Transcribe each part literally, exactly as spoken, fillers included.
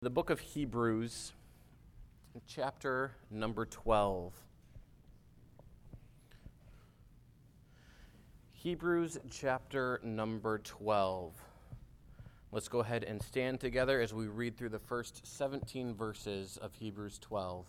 The book of Hebrews, chapter number twelve. Hebrews chapter number twelve. Let's go ahead and stand together as we read through the first seventeen verses of Hebrews twelve.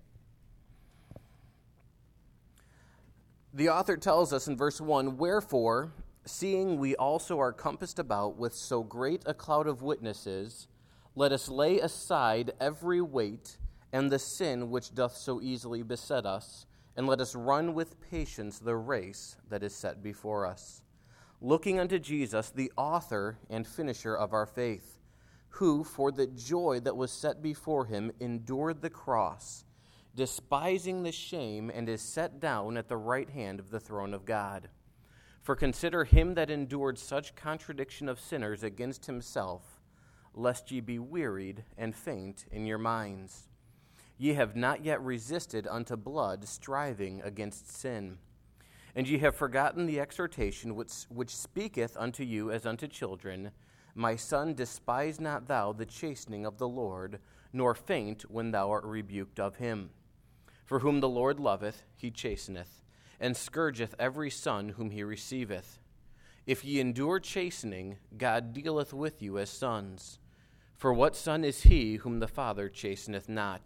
The author tells us in verse one, "Wherefore, seeing we also are compassed about with so great a cloud of witnesses, let us lay aside every weight and the sin which doth so easily beset us, and let us run with patience the race that is set before us, looking unto Jesus, the author and finisher of our faith, who, for the joy that was set before him, endured the cross, despising the shame, and is set down at the right hand of the throne of God. For consider him that endured such contradiction of sinners against himself, lest ye be wearied and faint in your minds. Ye have not yet resisted unto blood, striving against sin. And ye have forgotten the exhortation which, which speaketh unto you as unto children, My son, despise not thou the chastening of the Lord, nor faint when thou art rebuked of him. For whom the Lord loveth, he chasteneth, and scourgeth every son whom he receiveth. If ye endure chastening, God dealeth with you as sons. For what son is he whom the Father chasteneth not?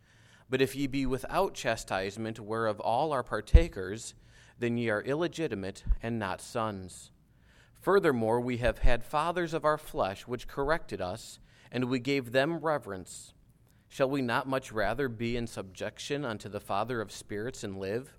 But if ye be without chastisement, whereof all are partakers, then ye are illegitimate and not sons. Furthermore, we have had fathers of our flesh which corrected us, and we gave them reverence. Shall we not much rather be in subjection unto the Father of spirits and live?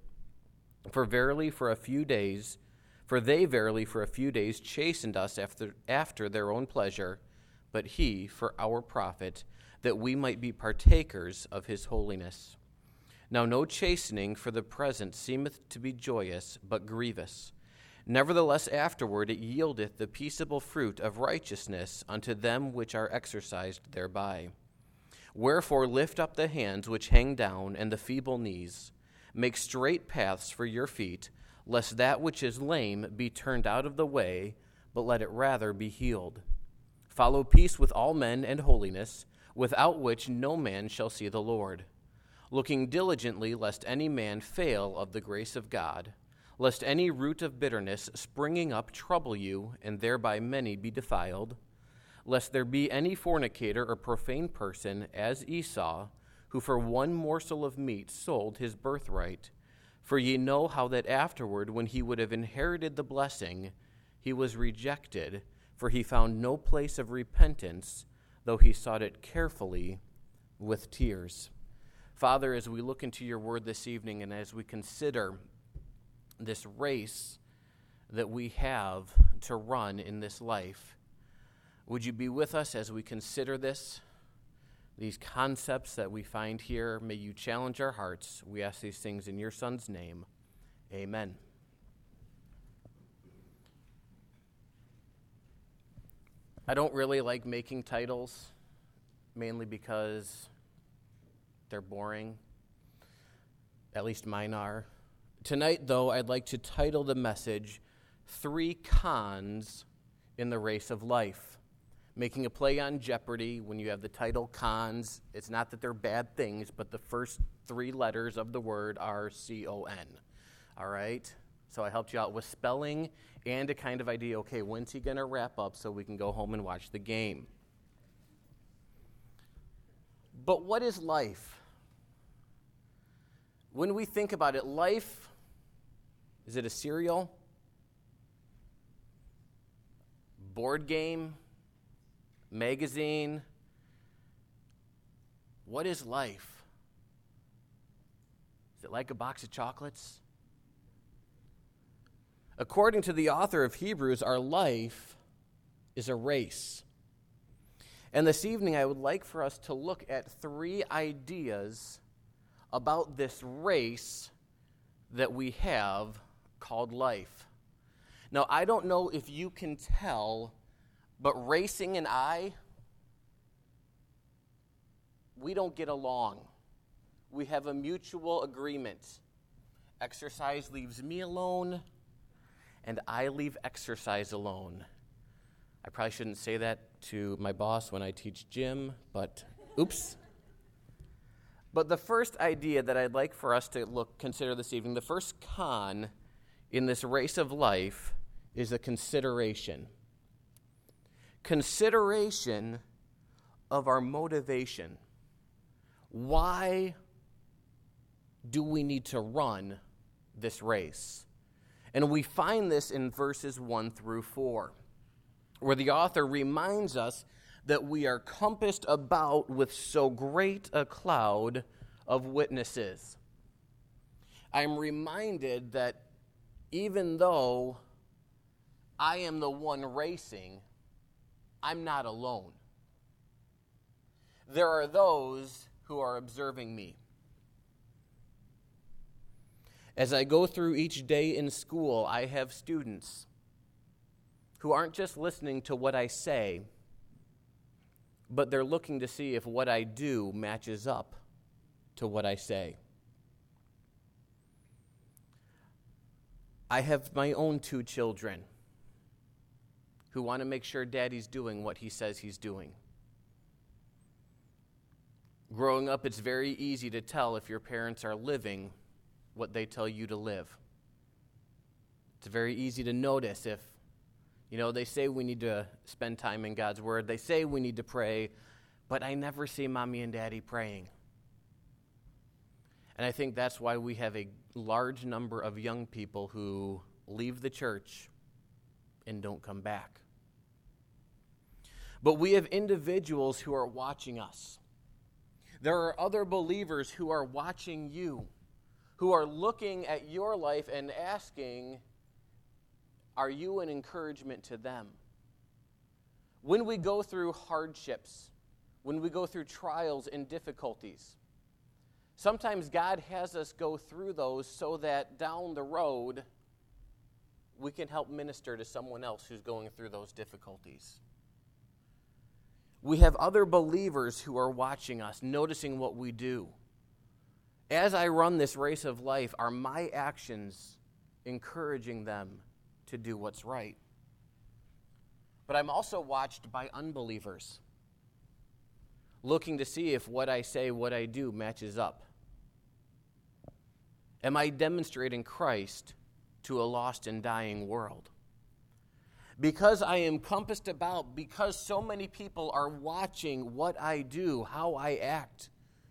For verily for a few days, for they verily for a few days chastened us after, after their own pleasure, but he for our profit, that we might be partakers of his holiness. Now no chastening for the present seemeth to be joyous, but grievous. Nevertheless afterward it yieldeth the peaceable fruit of righteousness unto them which are exercised thereby. Wherefore lift up the hands which hang down, and the feeble knees. Make straight paths for your feet, lest that which is lame be turned out of the way, but let it rather be healed. Follow peace with all men and holiness, without which no man shall see the Lord. Looking diligently lest any man fail of the grace of God, lest any root of bitterness springing up trouble you, and thereby many be defiled, lest there be any fornicator or profane person, as Esau, who for one morsel of meat sold his birthright. For ye know how that afterward, when he would have inherited the blessing, he was rejected, for he found no place of repentance, though he sought it carefully with tears." Father, as we look into your word this evening, and as we consider this race that we have to run in this life, would you be with us as we consider this, these concepts that we find here? May you challenge our hearts. We ask these things in your Son's name. Amen. I don't really like making titles, mainly because they're boring. At least mine are. Tonight, though, I'd like to title the message, Three Cons in the Race of Life. Making a play on Jeopardy, when you have the title cons, it's not that they're bad things, but the first three letters of the word are C O N. All right? So I helped you out with spelling and a kind of idea, okay, when's he going to wrap up so we can go home and watch the game? But what is life? When we think about it, life, is it a cereal? Board game? Magazine? What is life? Is it like a box of chocolates? According to the author of Hebrews, our life is a race. And this evening, I would like for us to look at three ideas about this race that we have called life. Now, I don't know if you can tell, but racing and I, we don't get along. We have a mutual agreement. Exercise leaves me alone, and I leave exercise alone. I probably shouldn't say that to my boss when I teach gym, but Oops. But the first idea that I'd like for us to look consider this evening, the first con in this race of life is a consideration. Consideration of our motivation. Why do we need to run this race? And we find this in verses one through four, where the author reminds us that we are compassed about with so great a cloud of witnesses. I'm reminded that even though I am the one racing, I'm not alone. There are those who are observing me. As I go through each day in school, I have students who aren't just listening to what I say, but they're looking to see if what I do matches up to what I say. I have my own two children who want to make sure Daddy's doing what he says he's doing. Growing up, it's very easy to tell if your parents are living what they tell you to live. It's very easy to notice if, you know, they say we need to spend time in God's Word. They say we need to pray, but I never see Mommy and Daddy praying. And I think that's why we have a large number of young people who leave the church and don't come back. But we have individuals who are watching us. There are other believers who are watching you, who are looking at your life and asking, are you an encouragement to them? When we go through hardships, when we go through trials and difficulties, sometimes God has us go through those so that down the road we can help minister to someone else who's going through those difficulties. We have other believers who are watching us, noticing what we do. As I run this race of life, are my actions encouraging them to do what's right? But I'm also watched by unbelievers, looking to see if what I say, what I do matches up. Am I demonstrating Christ to a lost and dying world? Because I am compassed about, because so many people are watching what I do, how I act.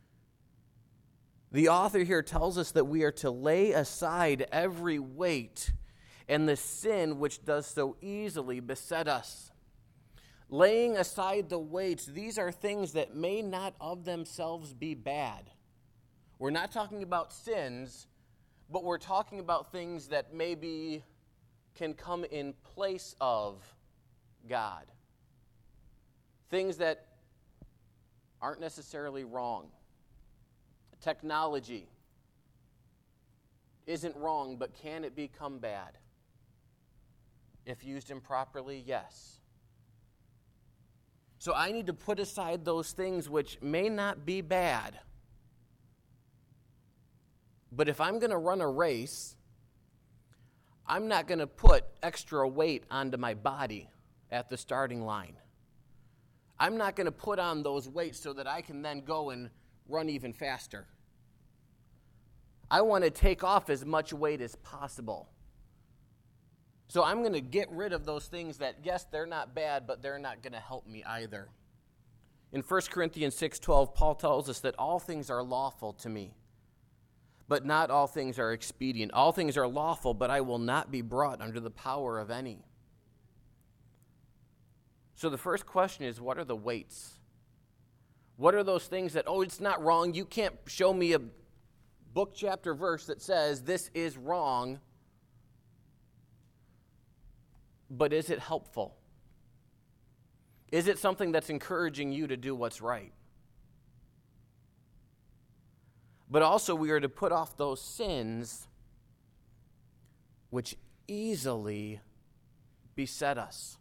The author here tells us that we are to lay aside every weight and the sin which does so easily beset us. Laying aside the weights, these are things that may not of themselves be bad. We're not talking about sins, but we're talking about things that maybe can come in place of God. Things that aren't necessarily wrong. Technology isn't wrong, but can it become bad? If used improperly, yes. So I need to put aside those things which may not be bad. But if I'm going to run a race, I'm not going to put extra weight onto my body at the starting line. I'm not going to put on those weights so that I can then go and run even faster. I want to take off as much weight as possible. So I'm going to get rid of those things that, yes, they're not bad, but they're not going to help me either. In First Corinthians six twelve, Paul tells us that all things are lawful to me, but not all things are expedient. All things are lawful, but I will not be brought under the power of any. So the first question is, what are the weights? What are those things that, oh, it's not wrong. You can't show me a book, chapter, verse that says this is wrong. But is it helpful? Is it something that's encouraging you to do what's right? But also we are to put off those sins which easily beset us.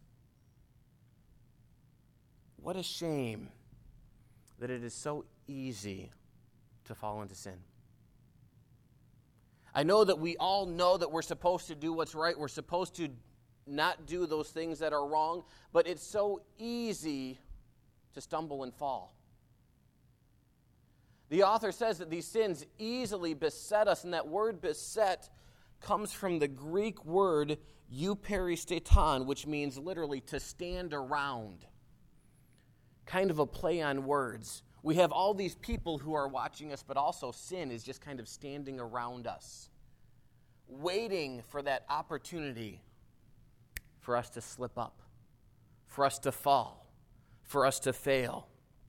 What a shame that it is so easy to fall into sin. I know that we all know that we're supposed to do what's right. We're supposed to not do those things that are wrong, but it's so easy to stumble and fall. The author says that these sins easily beset us, and that word beset comes from the Greek word euperisteton, which means literally to stand around. Kind of a play on words. We have all these people who are watching us, but also sin is just kind of standing around us, waiting for that opportunity for us to slip up, for us to fall, for us to fail.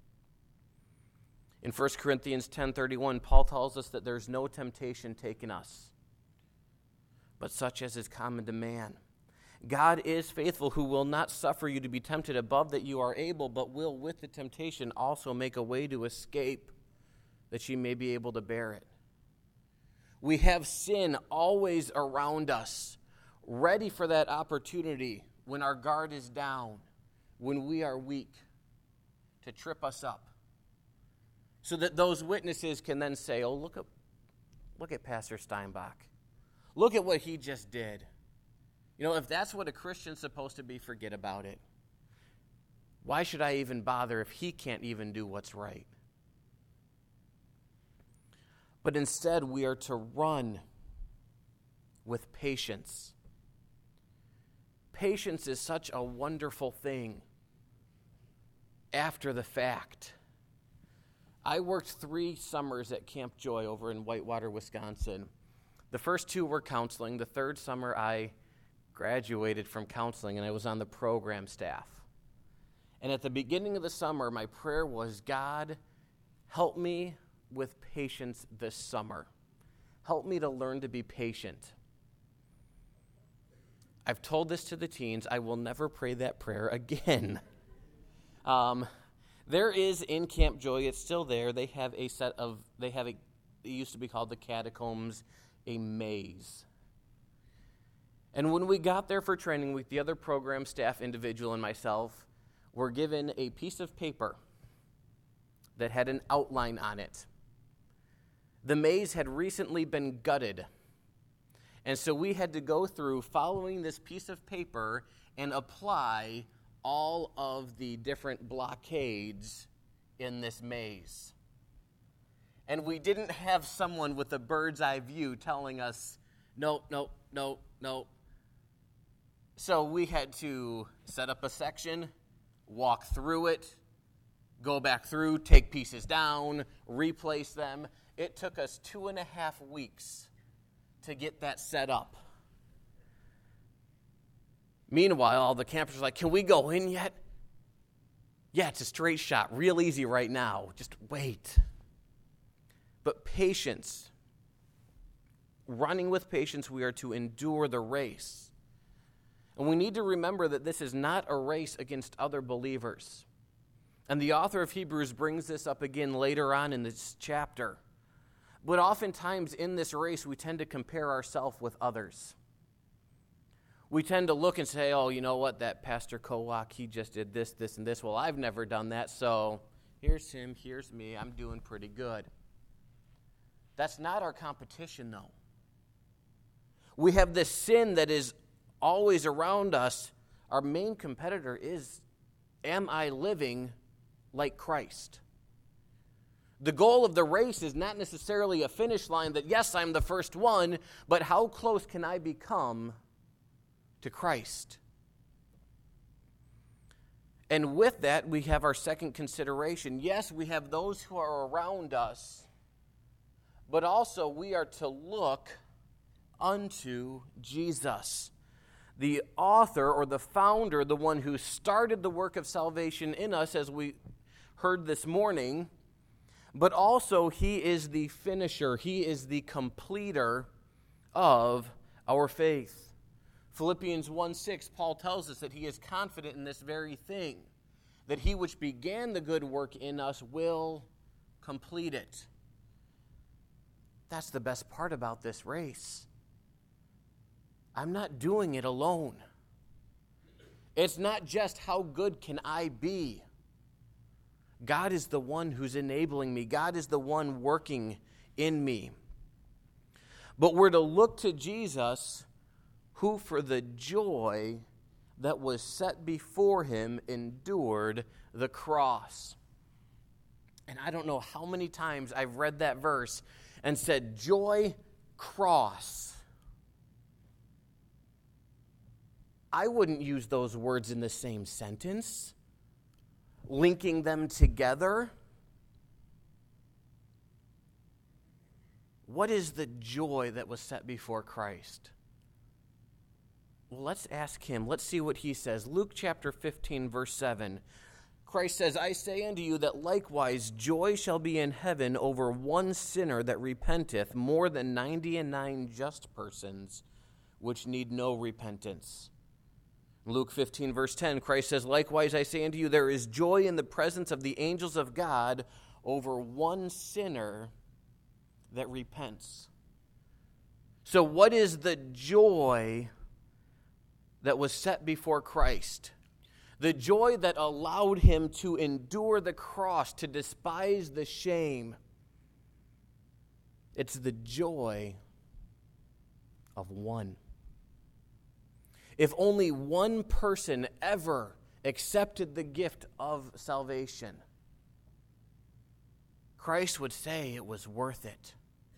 In First Corinthians ten thirty-one, Paul tells us that there's no temptation taken us, but such as is common to man. God is faithful, who will not suffer you to be tempted above that you are able, but will with the temptation also make a way to escape, that ye may be able to bear it. We have sin always around us, ready for that opportunity when our guard is down, when we are weak, to trip us up, so that those witnesses can then say, oh, look at, look at Pastor Steinbach. Look at what he just did. You know, if that's what a Christian's supposed to be, forget about it. Why should I even bother if he can't even do what's right? But instead, we are to run with patience. Patience is such a wonderful thing after the fact. I worked three summers at Camp Joy over in Whitewater, Wisconsin. The first two were counseling. The third summer, I graduated from counseling, and I was on the program staff. And at the beginning of the summer, my prayer was, God, help me with patience this summer. Help me to learn to be patient. I've told this to the teens. I will never pray that prayer again. um, there is in Camp Joy, it's still there, they have a set of, they have a, it used to be called the Catacombs, a maze. And when we got there for training with the other program staff individual and myself, were given a piece of paper that had an outline on it. The maze had recently been gutted. And so we had to go through following this piece of paper and apply all of the different blockades in this maze. And we didn't have someone with a bird's eye view telling us, no, no, no, no. So we had to set up a section, walk through it, go back through, take pieces down, replace them. It took us two and a half weeks to get that set up. Meanwhile, all the campers were like, can we go in yet? Yeah, it's a straight shot, real easy right now. Just wait. But patience. Running with patience, we are to endure the race. And we need to remember that this is not a race against other believers. And the author of Hebrews brings this up again later on in this chapter. But oftentimes in this race, we tend to compare ourselves with others. We tend to look and say, oh, you know what, that Pastor Kowak, he just did this, this, and this. Well, I've never done that, so here's him, here's me, I'm doing pretty good. That's not our competition, though. We have this sin that is always around us. Our main competitor is, am I living like Christ? The goal of the race is not necessarily a finish line that, yes, I'm the first one, but how close can I become to Christ? And with that, we have our second consideration. Yes, we have those who are around us, but also we are to look unto Jesus, the author or the founder, the one who started the work of salvation in us, as we heard this morning, but also he is the finisher, he is the completer of our faith. Philippians one six, Paul tells us that he is confident in this very thing, that he which began the good work in us will complete it. That's the best part about this race. I'm not doing it alone. It's not just how good can I be. God is the one who's enabling me. God is the one working in me. But we're to look to Jesus, who for the joy that was set before him endured the cross. And I don't know how many times I've read that verse and said, joy, cross. I wouldn't use those words in the same sentence, linking them together. What is the joy that was set before Christ? Well, let's ask him. Let's see what he says. Luke chapter fifteen, verse seven. Christ says, I say unto you that likewise joy shall be in heaven over one sinner that repenteth more than ninety and nine just persons which need no repentance. Luke fifteen, verse ten, Christ says, likewise I say unto you, there is joy in the presence of the angels of God over one sinner that repents. So what is the joy that was set before Christ? The joy that allowed him to endure the cross, to despise the shame. It's the joy of one. If only one person ever accepted the gift of salvation, Christ would say it was worth it.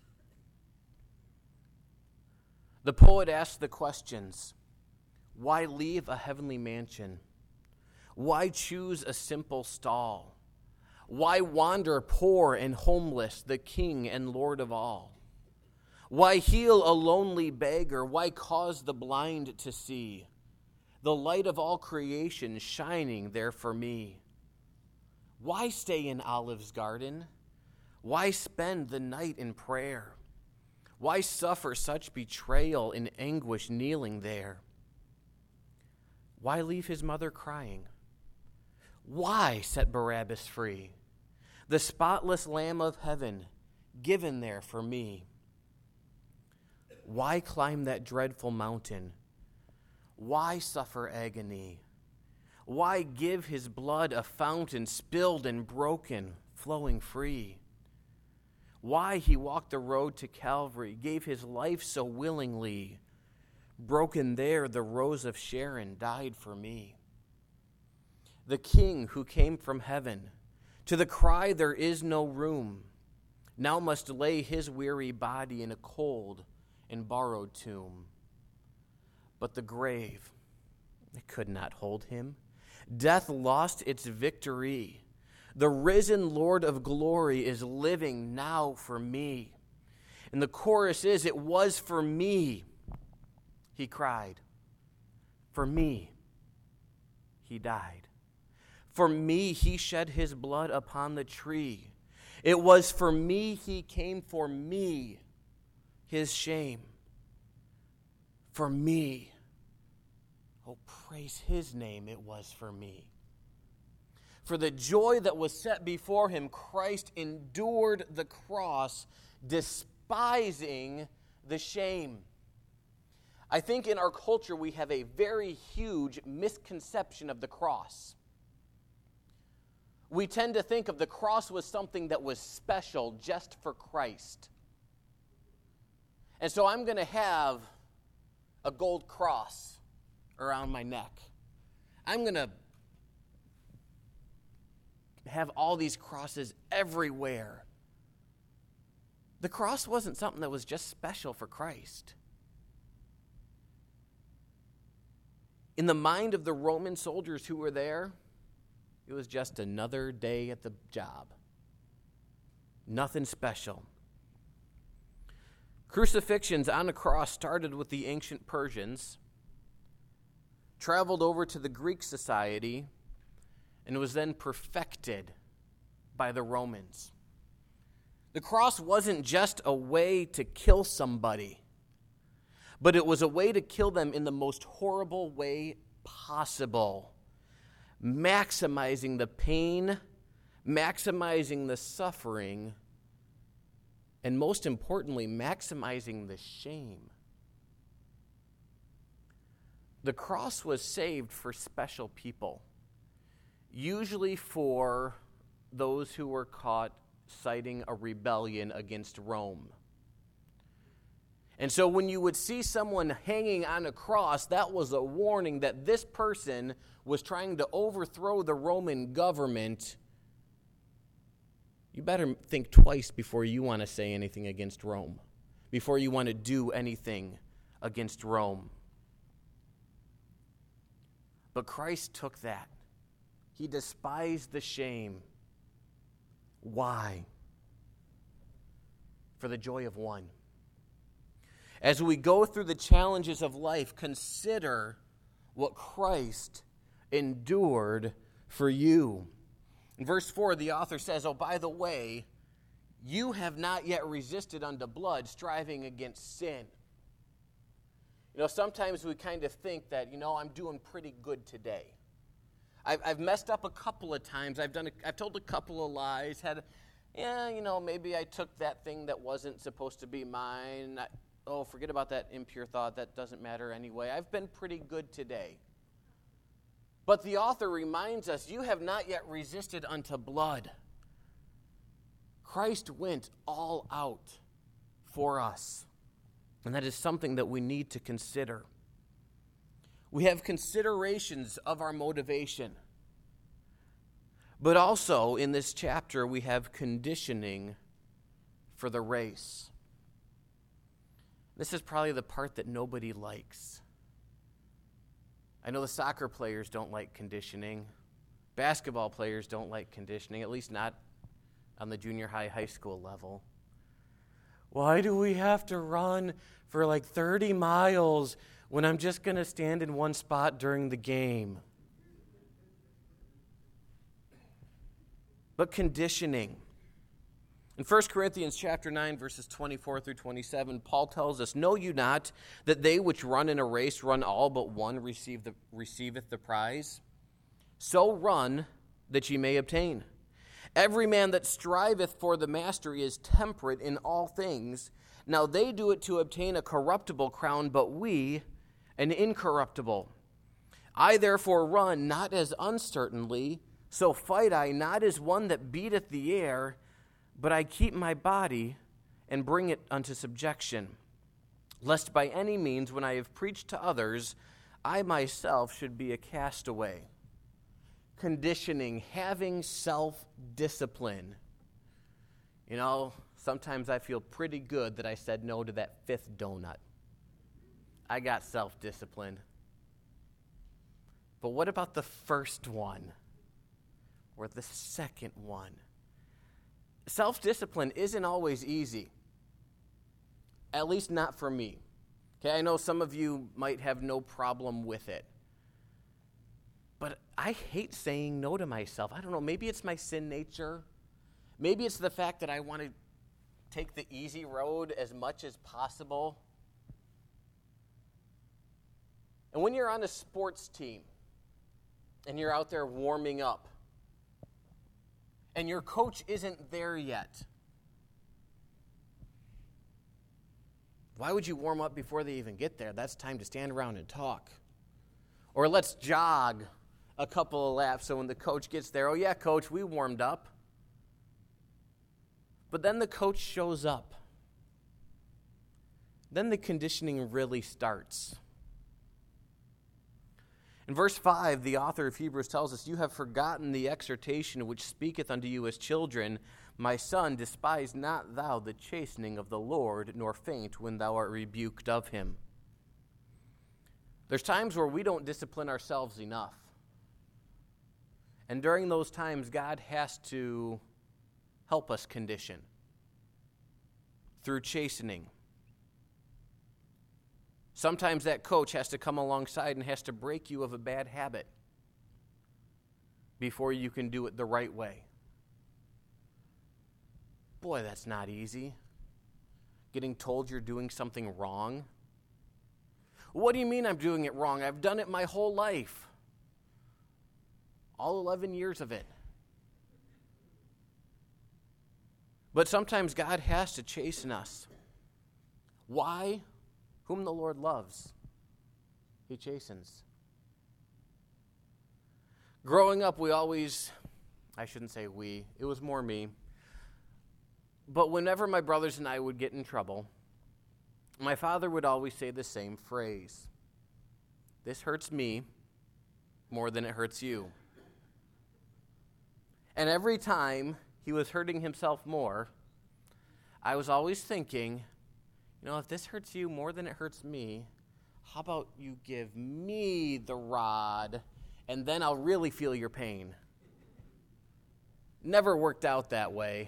The poet asks the questions, why leave a heavenly mansion? Why choose a simple stall? Why wander poor and homeless, the King and Lord of all? Why heal a lonely beggar? Why cause the blind to see? The light of all creation shining there for me. Why stay in Olive's garden? Why spend the night in prayer? Why suffer such betrayal and anguish kneeling there? Why leave his mother crying? Why set Barabbas free? The spotless Lamb of heaven given there for me. Why climb that dreadful mountain? Why suffer agony? Why give his blood a fountain spilled and broken, flowing free? Why he walked the road to Calvary, gave his life so willingly. Broken there, the rose of Sharon died for me. The King who came from heaven, to the cry there is no room, now must lay his weary body in a cold and borrowed tomb. But the grave, it could not hold him. Death lost its victory. The risen Lord of glory is living now for me. And the chorus is, it was for me, he cried. For me, he died. For me, he shed his blood upon the tree. It was for me he came, for me, his shame. For me, oh, praise his name, it was for me. For the joy that was set before him, Christ endured the cross, despising the shame. I think in our culture we have a very huge misconception of the cross. We tend to think of the cross was something that was special just for Christ. And so I'm going to have a gold cross around my neck. I'm going to have all these crosses everywhere. The cross wasn't something that was just special for Christ. In the mind of the Roman soldiers who were there, it was just another day at the job. Nothing special. Crucifixions on a cross started with the ancient Persians, traveled over to the Greek society, and was then perfected by the Romans. The cross wasn't just a way to kill somebody, but it was a way to kill them in the most horrible way possible, maximizing the pain, maximizing the suffering, and most importantly, maximizing the shame. The cross was saved for special people, usually for those who were caught citing a rebellion against Rome. And so when you would see someone hanging on a cross, that was a warning that this person was trying to overthrow the Roman government you better think twice before you want to say anything against Rome, before you want to do anything against Rome. But Christ took that. He despised the shame. Why? For the joy of one. As we go through the challenges of life, consider what Christ endured for you. In verse four, the author says, oh, by the way, you have not yet resisted unto blood, striving against sin. You know, sometimes we kind of think that, you know, I'm doing pretty good today. I've, I've messed up a couple of times. I've done. A, I've told a couple of lies. Had, yeah, you know, maybe I took that thing that wasn't supposed to be mine. I, oh, forget about that impure thought. That doesn't matter anyway. I've been pretty good today. But the author reminds us, you have not yet resisted unto blood. Christ went all out for us. And that is something that we need to consider. We have considerations of our motivation. But also in this chapter, we have conditioning for the race. This is probably the part that nobody likes. I know the soccer players don't like conditioning. Basketball players don't like conditioning, at least not on the junior high, high school level. Why do we have to run for like thirty miles when I'm just going to stand in one spot during the game? But conditioning. In First Corinthians chapter nine, verses twenty-four through twenty-seven, Paul tells us, know you not that they which run in a race run all, but one receive the, receiveth the prize? So run that ye may obtain. Every man that striveth for the mastery is temperate in all things. Now they do it to obtain a corruptible crown, but we an incorruptible. I therefore run not as uncertainly, so fight I not as one that beateth the air, but I keep my body and bring it unto subjection, lest by any means, when I have preached to others, I myself should be a castaway. Conditioning, having self-discipline. You know, sometimes I feel pretty good that I said no to that fifth donut. I got self-discipline. But what about the first one? Or the second one? Self-discipline isn't always easy. At least not for me. Okay, I know some of you might have no problem with it. But I hate saying no to myself. I don't know, maybe it's my sin nature. Maybe it's the fact that I want to take the easy road as much as possible. And when you're on a sports team and you're out there warming up and your coach isn't there yet, why would you warm up before they even get there? That's time to stand around and talk. Or let's jog a couple of laps so when the coach gets there, oh yeah, coach, we warmed up. But then the coach shows up. Then the conditioning really starts. In verse five, the author of Hebrews tells us, you have forgotten the exhortation which speaketh unto you as children. My son, despise not thou the chastening of the Lord, nor faint when thou art rebuked of him. There's times where we don't discipline ourselves enough. And during those times, God has to help us condition through chastening. Sometimes that coach has to come alongside and has to break you of a bad habit before you can do it the right way. Boy, that's not easy. Getting told you're doing something wrong. What do you mean I'm doing it wrong? I've done it my whole life. All eleven years of it. But sometimes God has to chasten us. Why? Whom the Lord loves, he chastens. Growing up, we always, I shouldn't say we, it was more me. But whenever my brothers and I would get in trouble, my father would always say the same phrase. This hurts me more than it hurts you. And every time he was hurting himself more, I was always thinking, you know, if this hurts you more than it hurts me, how about you give me the rod, and then I'll really feel your pain. Never worked out that way.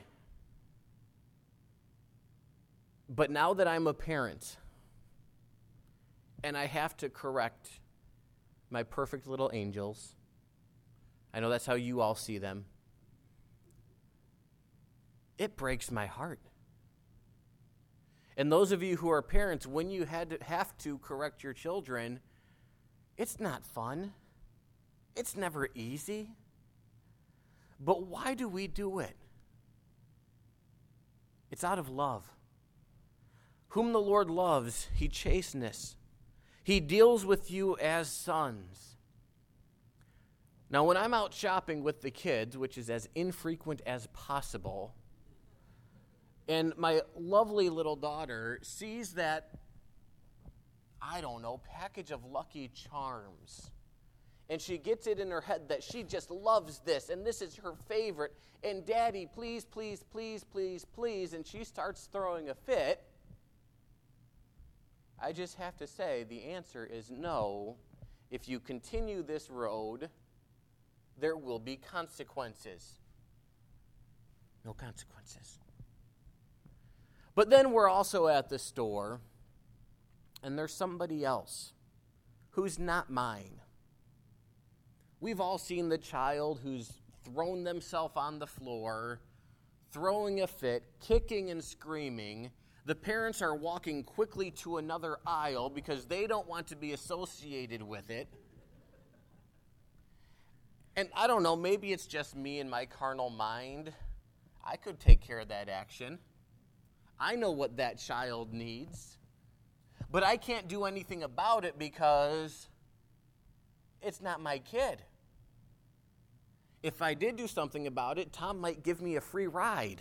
But now that I'm a parent, and I have to correct my perfect little angels, I know that's how you all see them, it breaks my heart. And those of you who are parents, when you had to have to correct your children, it's not fun. It's never easy. But why do we do it? It's out of love. Whom the Lord loves, he chasteneth. He deals with you as sons. Now, when I'm out shopping with the kids, which is as infrequent as possible, and my lovely little daughter sees that, I don't know, package of Lucky Charms, and she gets it in her head that she just loves this, and this is her favorite, and Daddy, please, please, please, please, please, and she starts throwing a fit, I just have to say the answer is no. If you continue this road, there will be consequences. No consequences. But then we're also at the store, and there's somebody else who's not mine. We've all seen the child who's thrown themselves on the floor, throwing a fit, kicking and screaming. The parents are walking quickly to another aisle because they don't want to be associated with it. And I don't know, maybe it's just me and my carnal mind. I could take care of that action. I know what that child needs. But I can't do anything about it because it's not my kid. If I did do something about it, Tom might give me a free ride.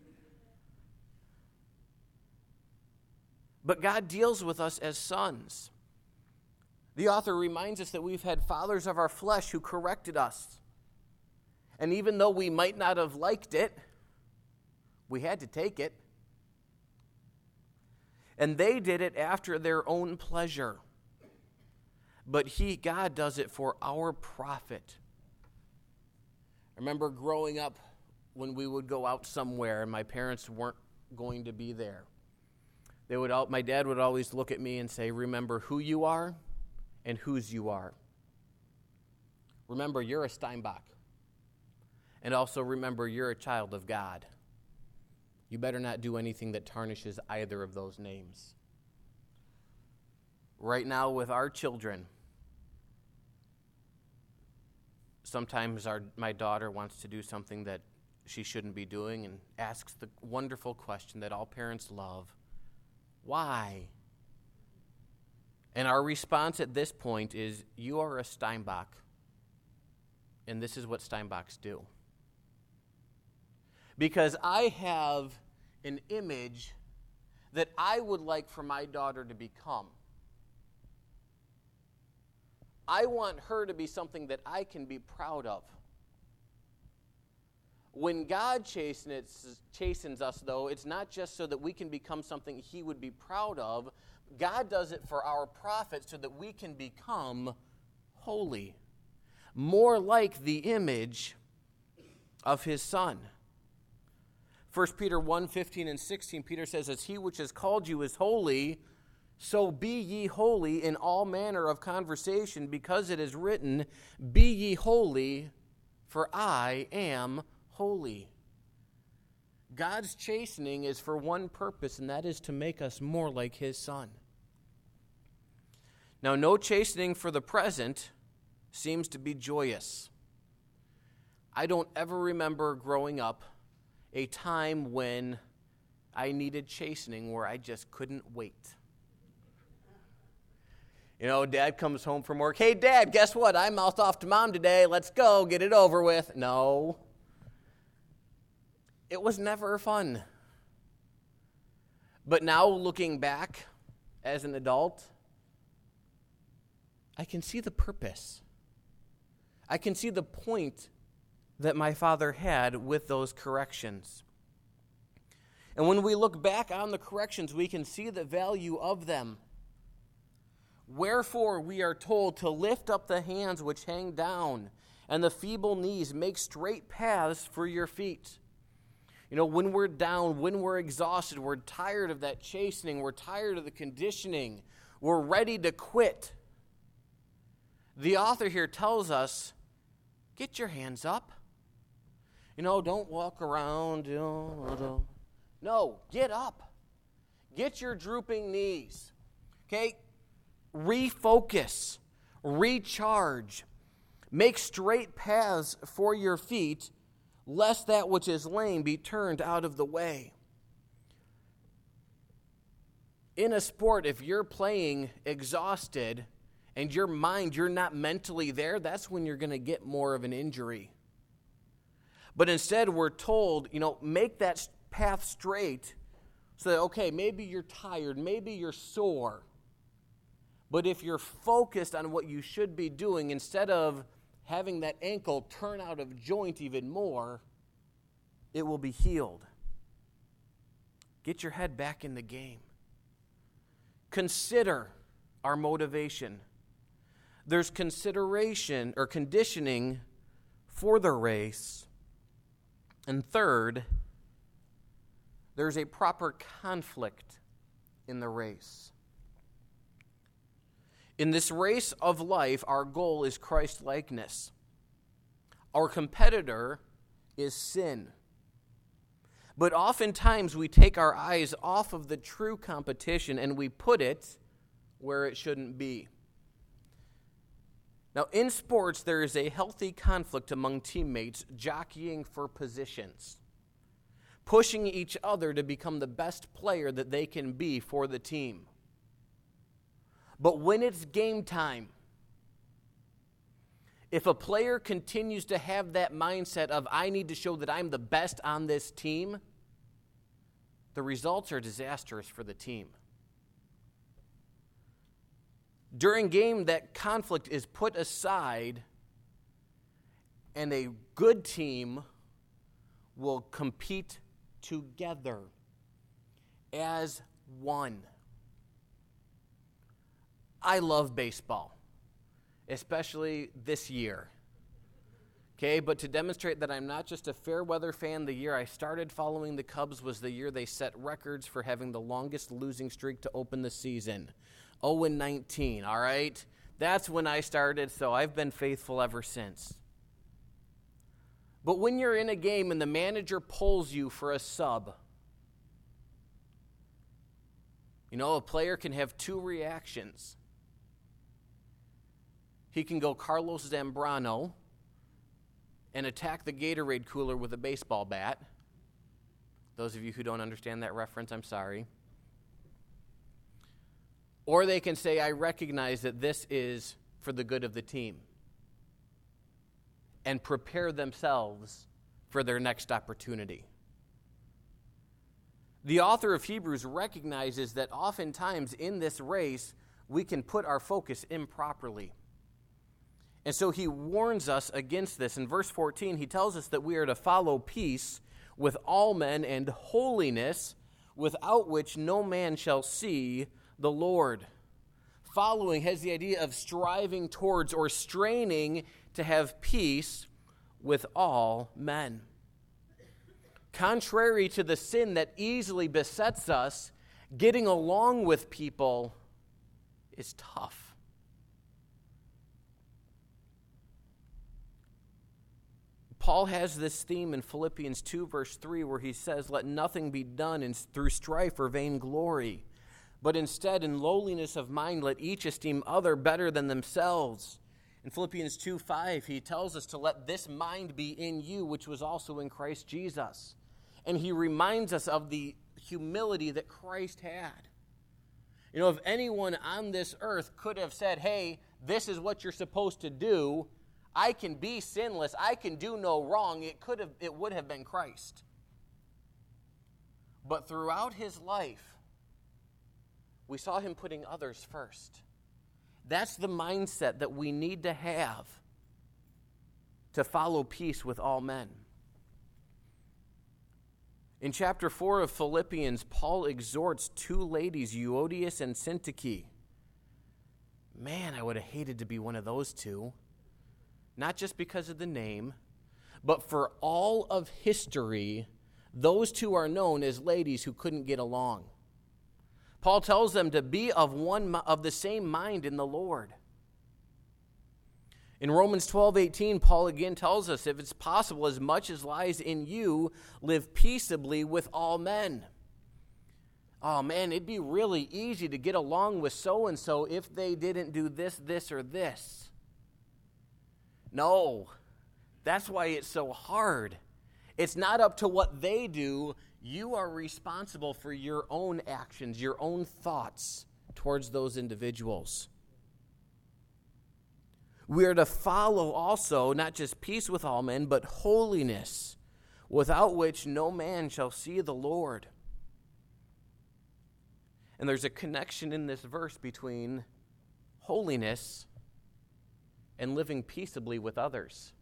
But God deals with us as sons. The author reminds us that we've had fathers of our flesh who corrected us. And even though we might not have liked it, we had to take it. And they did it after their own pleasure. But he, God does it for our profit. I remember growing up when we would go out somewhere and my parents weren't going to be there. They would, my dad would always look at me and say, remember who you are and whose you are. Remember, you're a Steinbach. And also remember, you're a child of God. You better not do anything that tarnishes either of those names. Right now with our children, sometimes our my daughter wants to do something that she shouldn't be doing and asks the wonderful question that all parents love. Why? And our response at this point is, you are a Steinbach, and this is what Steinbachs do. Because I have an image that I would like for my daughter to become. I want her to be something that I can be proud of. When God chastens, chastens us, though, it's not just so that we can become something he would be proud of. God does it for our profit so that we can become holy, more like the image of his Son. First Peter one, fifteen and sixteen, Peter says, as he which has called you is holy, so be ye holy in all manner of conversation, because it is written, be ye holy, for I am holy. God's chastening is for one purpose, and that is to make us more like his Son. Now, no chastening for the present seems to be joyous. I don't ever remember growing up a time when I needed chastening where I just couldn't wait. You know, Dad comes home from work. Hey, Dad, guess what? I mouthed off to Mom today. Let's go. Get it over with. No. It was never fun. But now, looking back as an adult, I can see the purpose. I can see the point that my father had with those corrections. And when we look back on the corrections, we can see the value of them. Wherefore we are told to lift up the hands which hang down, and the feeble knees, make straight paths for your feet. You know, when we're down, when we're exhausted, we're tired of that chastening, we're tired of the conditioning, we're ready to quit. The author here tells us, get your hands up. You know, don't walk around. You know, no, get up. Get your drooping knees. Okay? Refocus. Recharge. Make straight paths for your feet, lest that which is lame be turned out of the way. In a sport, if you're playing exhausted and your mind, you're not mentally there, that's when you're going to get more of an injury. But instead, we're told, you know, make that path straight so that, okay, maybe you're tired, maybe you're sore. But if you're focused on what you should be doing, instead of having that ankle turn out of joint even more, it will be healed. Get your head back in the game. Consider our motivation. There's consideration or conditioning for the race. And third, there's a proper conflict in the race. In this race of life, our goal is Christ-likeness. Our competitor is sin. But oftentimes we take our eyes off of the true competition and we put it where it shouldn't be. Now, in sports, there is a healthy conflict among teammates jockeying for positions, pushing each other to become the best player that they can be for the team. But when it's game time, if a player continues to have that mindset of, I need to show that I'm the best on this team, the results are disastrous for the team. During game, that conflict is put aside, and a good team will compete together as one. I love baseball, especially this year. Okay, but to demonstrate that I'm not just a fair weather fan, the year I started following the Cubs was the year they set records for having the longest losing streak to open the season. oh and nineteen, all right? That's when I started, so I've been faithful ever since. But when you're in a game and the manager pulls you for a sub, you know, a player can have two reactions. He can go Carlos Zambrano and attack the Gatorade cooler with a baseball bat. Those of you who don't understand that reference, I'm sorry. Or they can say, I recognize that this is for the good of the team, and prepare themselves for their next opportunity. The author of Hebrews recognizes that oftentimes in this race, we can put our focus improperly. And so he warns us against this. In verse fourteen, he tells us that we are to follow peace with all men and holiness, without which no man shall see the Lord. Following has the idea of striving towards or straining to have peace with all men. Contrary to the sin that easily besets us, getting along with people is tough. Paul has this theme in Philippians two, verse three, where he says, let nothing be done in, through strife or vainglory, but instead in lowliness of mind let each esteem other better than themselves. In Philippians two five, he tells us to let this mind be in you, which was also in Christ Jesus. And he reminds us of the humility that Christ had. You know, if anyone on this earth could have said, hey, this is what you're supposed to do, I can be sinless, I can do no wrong, it could have, it would have been Christ. But throughout his life, we saw him putting others first. That's the mindset that we need to have. to follow peace with all men. In chapter four of Philippians, Paul exhorts two ladies, Euodias and Syntyche. Man, I would have hated to be one of those two. Not just because of the name, but for all of history, those two are known as ladies who couldn't get along. Paul tells them to be of one of the same mind in the Lord. In Romans twelve eighteen, Paul again tells us, if it's possible, as much as lies in you, live peaceably with all men. Oh man, it'd be really easy to get along with so-and-so if they didn't do this, this, or this. No, that's why it's so hard. It's not up to what they do. You are responsible for your own actions, your own thoughts towards those individuals. We are to follow also not just peace with all men, but holiness, without which no man shall see the Lord. And there's a connection in this verse between holiness and living peaceably with others.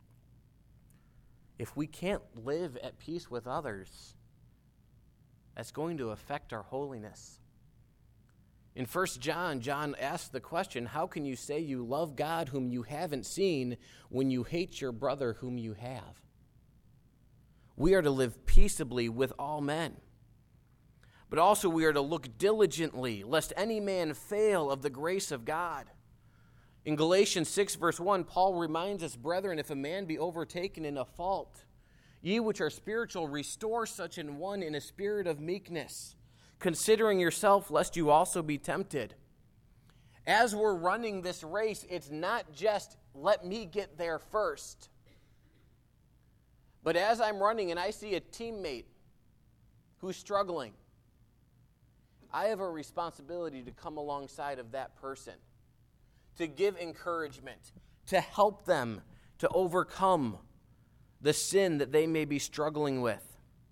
If we can't live at peace with others, that's going to affect our holiness. In First John, John asks the question, how can you say you love God whom you haven't seen when you hate your brother whom you have? We are to live peaceably with all men. But also we are to look diligently, lest any man fail of the grace of God. In Galatians six, verse one, Paul reminds us, brethren, if a man be overtaken in a fault, ye which are spiritual, restore such an one in a spirit of meekness, considering yourself, lest you also be tempted. As we're running this race, it's not just, let me get there first. But as I'm running and I see a teammate who's struggling, I have a responsibility to come alongside of that person, to give encouragement, to help them to overcome the sin that they may be struggling with.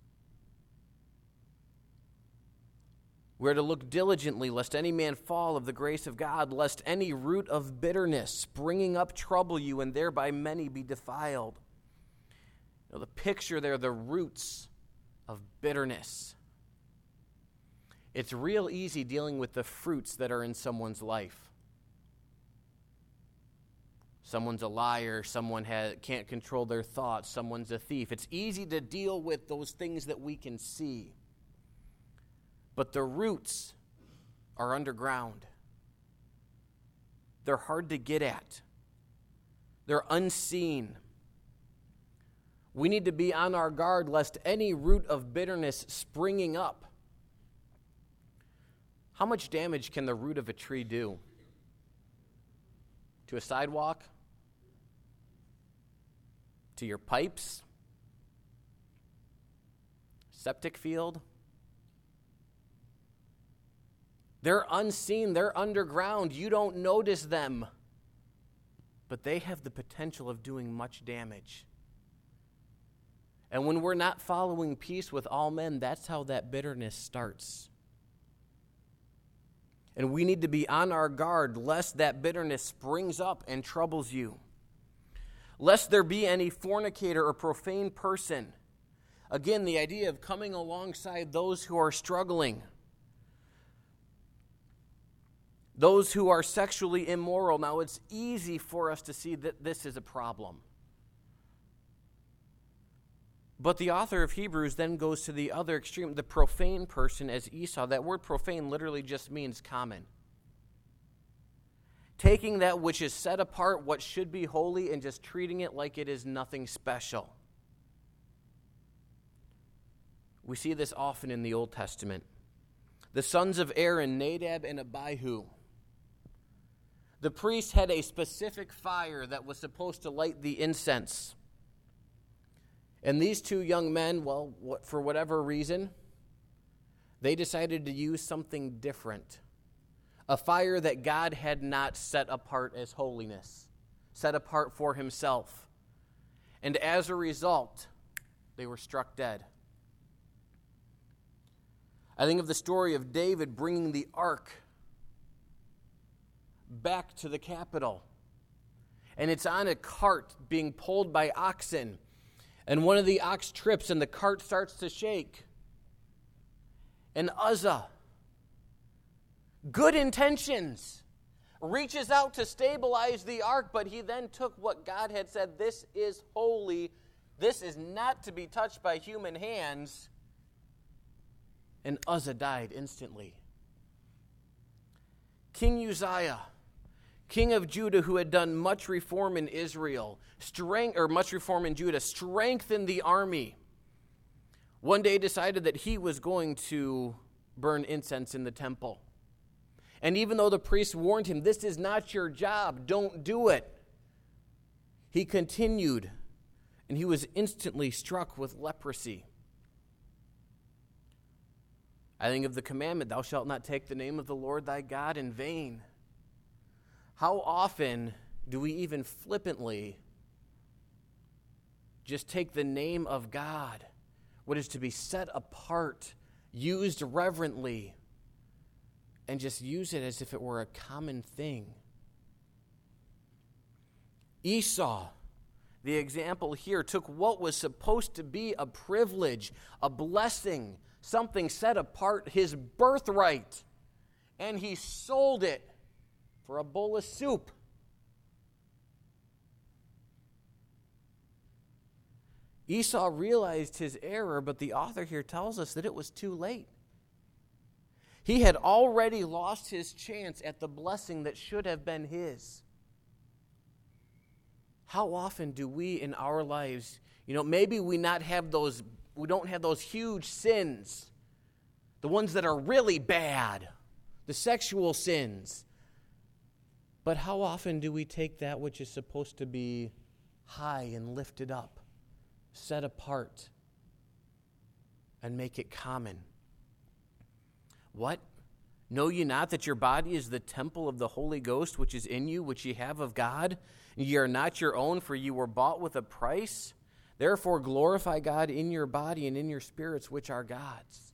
We are to look diligently, lest any man fall of the grace of God, lest any root of bitterness springing up trouble you, and thereby many be defiled. You know, the picture there, the roots of bitterness. It's real easy dealing with the fruits that are in someone's life. Someone's a liar, someone has, can't control their thoughts, someone's a thief. It's easy to deal with those things that we can see. But the roots are underground. They're hard to get at. They're unseen. We need to be on our guard lest any root of bitterness springing up. How much damage can the root of a tree do? To a sidewalk? To your pipes? Septic field? They're unseen, they're underground. You don't notice them. But they have the potential of doing much damage. And when we're not following peace with all men, that's how that bitterness starts. And we need to be on our guard lest that bitterness springs up and troubles you. Lest there be any fornicator or profane person. Again, the idea of coming alongside those who are struggling. Those who are sexually immoral. Now, it's easy for us to see that this is a problem. But the author of Hebrews then goes to the other extreme, the profane person as Esau. That word profane literally just means common. Taking that which is set apart, what should be holy, and just treating it like it is nothing special. We see this often in the Old Testament. The sons of Aaron, Nadab and Abihu. The priest had a specific fire that was supposed to light the incense. And these two young men, well, what, for whatever reason, they decided to use something different. A fire that God had not set apart as holiness, set apart for himself. And as a result, they were struck dead. I think of the story of David bringing the ark back to the capital. and it's on a cart being pulled by oxen. And one of the ox trips and the cart starts to shake. And Uzzah, good intentions, reaches out to stabilize the ark, but he then took what God had said, this is holy, this is not to be touched by human hands, and Uzzah died instantly. King Uzziah, king of Judah, who had done much reform in Israel, strength, or much reform in Judah, strengthened the army, one day decided that he was going to burn incense in the temple. And even though the priest warned him, this is not your job, don't do it, he continued, and he was instantly struck with leprosy. I think of the commandment, thou shalt not take the name of the Lord thy God in vain. How often do we even flippantly just take the name of God, what is to be set apart, used reverently, and just use it as if it were a common thing? Esau, the example here, took what was supposed to be a privilege, a blessing, something set apart, his birthright, and he sold it for a bowl of soup. Esau realized his error, but the author here tells us that it was too late. He had already lost his chance at the blessing that should have been his. How often do we in our lives, you know, maybe we not have those, we don't have those huge sins, the ones that are really bad, the sexual sins. But how often do we take that which is supposed to be high and lifted up, set apart, and make it common? What? Know ye not that your body is the temple of the Holy Ghost, which is in you, which ye have of God? Ye are not your own, for ye were bought with a price. Therefore glorify God in your body and in your spirits, which are God's.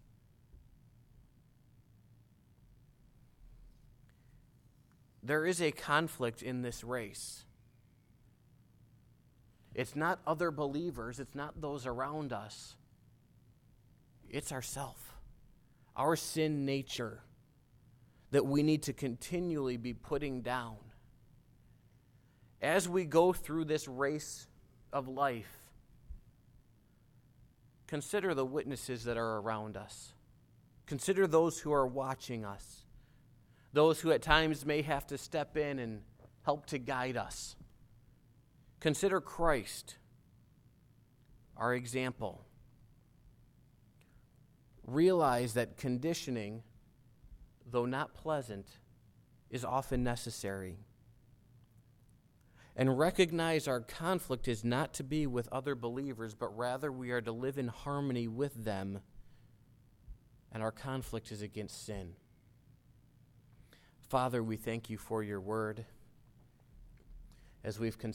There is a conflict in this race. It's not other believers, it's not those around us. It's ourself, our sin nature that we need to continually be putting down. As we go through this race of life, consider the witnesses that are around us. Consider those who are watching us. Those who at times may have to step in and help to guide us. Consider Christ, our example. Realize that conditioning, though not pleasant, is often necessary. And recognize our conflict is not to be with other believers, but rather we are to live in harmony with them, and our conflict is against sin. Father, we thank you for your word. As we've considered